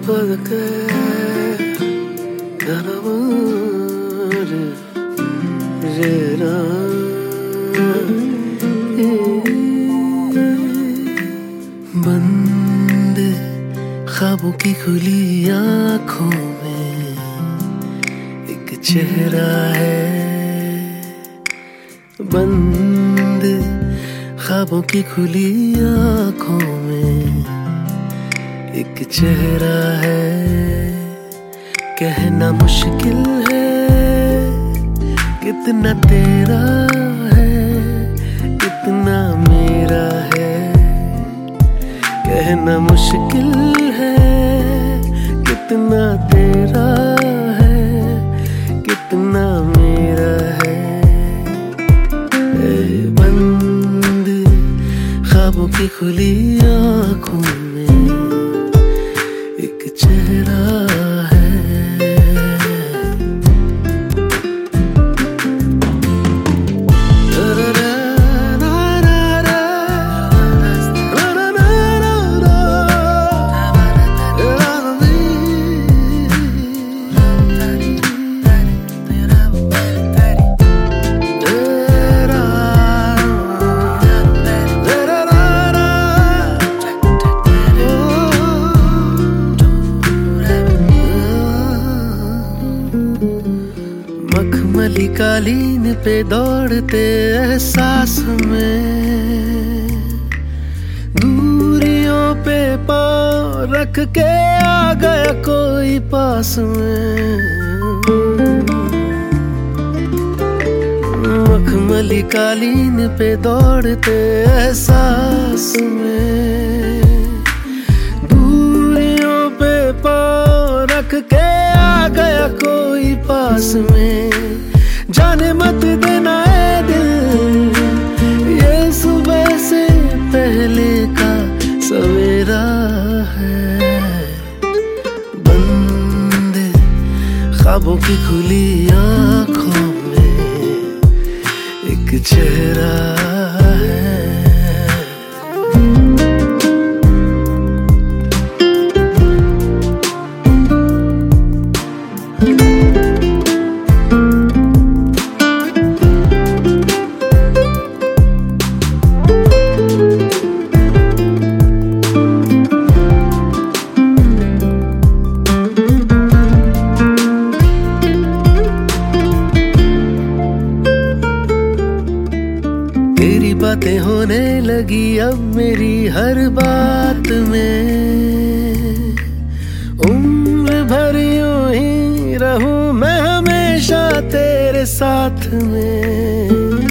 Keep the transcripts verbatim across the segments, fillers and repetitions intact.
Porque बंद ख्वाबों की खुली आँखों में एक चेहरा है। बंद ख्वाबों की खुली आँखों में एक चेहरा है। कहना मुश्किल है कितना तेरा है कितना मेरा है। कहना मुश्किल है कितना तेरा है कितना मेरा है। ए बंद ख्वाबों की खुली आँखों में एक चेहरा है। मखमली कालीन पे दौड़ते एहसास में दूरियों पे पाँव रख के आ गया कोई पास में। मखमली कालीन पे दौड़ते एहसास में दूरियों पे पाँव रख के आ गया कोई पास में। जाने मत देना है दिल ये सुबह से पहले का सवेरा है। बंद ख्वाबों की खुली आँखों में एक चेहरा है। तेरी बातें होने लगी अब मेरी हर बात में। उम्र भर यूं ही रहूं मैं हमेशा तेरे साथ में।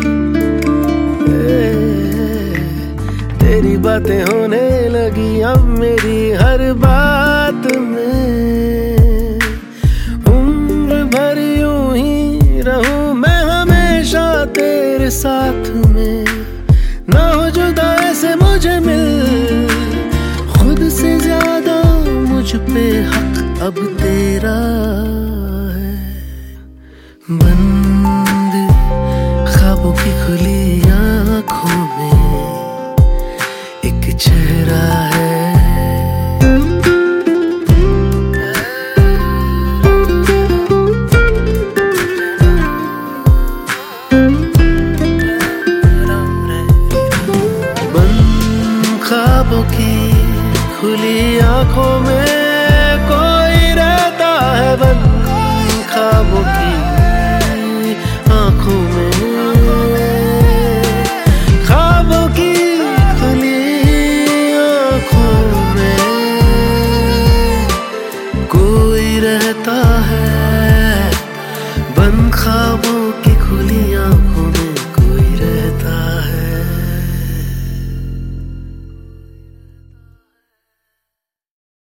तेरी बातें होने लगी अब मेरी हर बात में। उम्र भर यूं ही रहूं मैं हमेशा तेरे साथ में। ना हो जुदा ऐसे मुझे मिल खुद से ज्यादा मुझ पे हक अब तेरा है। बंद ख्वाबों की खुली आँखों में एक चेहरा है। ख्वाबों की खुली आँखों में कोई रहता है। बंद ख्वाबों की आँखों में ख्वाबों की खुली आँखों में कोई रहता है। बंद ख्वाबों